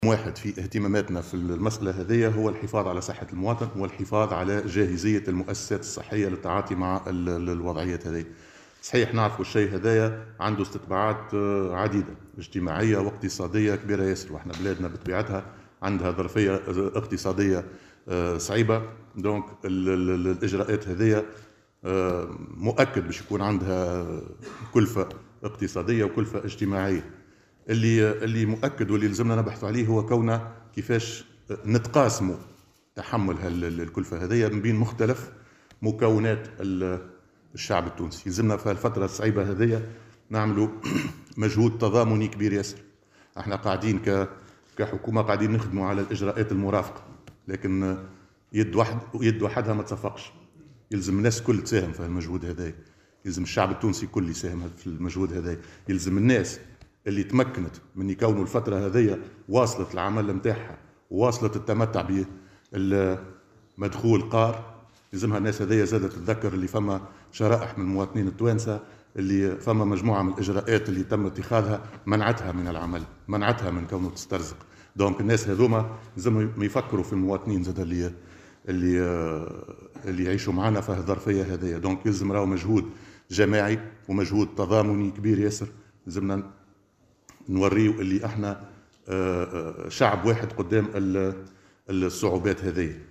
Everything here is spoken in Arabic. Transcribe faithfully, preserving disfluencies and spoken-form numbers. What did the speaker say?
واحد في اهتماماتنا في المسألة هذه هو الحفاظ على صحة المواطن والحفاظ على جاهزية المؤسسات الصحية للتعاطي مع الوضعيات هذه. صحيح نعرفوا الشيء هذايا عنده استتباعات عديدة اجتماعية واقتصادية كبيرة ياسر، واحنا بلادنا بطبيعتها عندها ظرفية اقتصادية صعيبة، دونك الإجراءات هذه مؤكد باش يكون عندها كلفة اقتصادية وكلفة اجتماعية. اللي اللي مؤكد واللي لازمنا نبحث عليه هو كونه كيفاش نتقاسموا تحمل الكلفة هذه من بين مختلف مكونات الشعب التونسي. لازمنا في الفترة الصعيبة هذه نعملوا مجهود تضامني كبير ياسر. احنا قاعدين ك كحكومة قاعدين نخدموا على الإجراءات المرافقة، لكن يد واحد يد وحدها ما تصفقش. يلزم الناس الكل تساهم في المجهود هذا، يلزم الشعب التونسي الكل يساهم في المجهود هذا، يلزم الناس اللي تمكنت من يكونوا الفترة هذه واصلت العمل متاعها وواصلت التمتع بالمدخول قار، يلزمها الناس هذه زادت تتذكر اللي فما شرائح من المواطنين التوانسة اللي فما مجموعة من الإجراءات اللي تم اتخاذها منعتها من العمل، منعتها من كونه تسترزق. دونك الناس هذوما لازم يفكروا في المواطنين زاد اللي اللي اللي يعيشوا معنا في الظرفية هذه. دونك يلزم راهو مجهود جماعي ومجهود تضامني كبير ياسر. لازمنا نوريو اللي احنا شعب واحد قدام الصعوبات هذه.